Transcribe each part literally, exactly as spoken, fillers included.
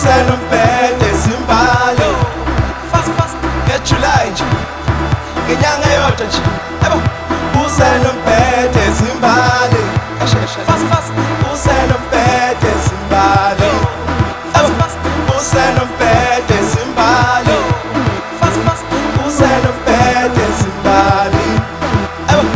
usenompete simbali fast fast ngejuly nje ngenyanga yodwa nje yebo usenompete simbali fast fast usenompete simbali fast fast usenompete simbali fast fast usenompete simbali yebo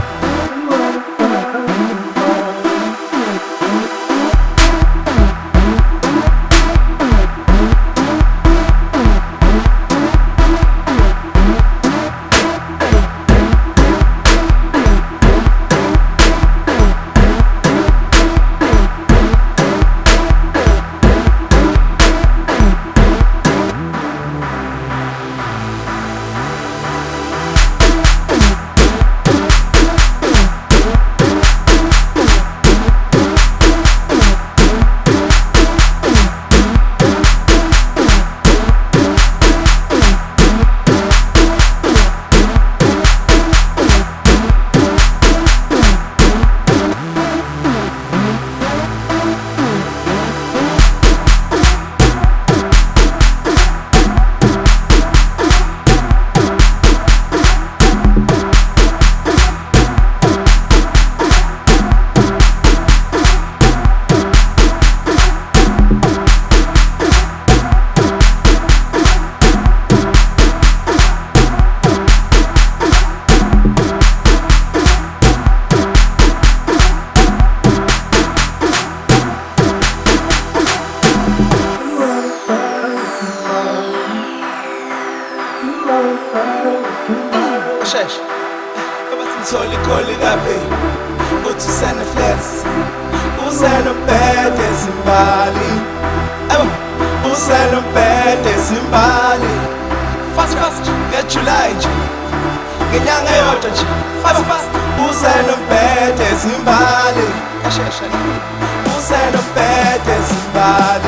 Shesh, bathi ngithole kabe uthi usene flats usenompete simbali ebo usenompete simbali fast fast ngejuly nje ngenyanga yodwa nje fast fast usenompete simbali shesha usenompete simbali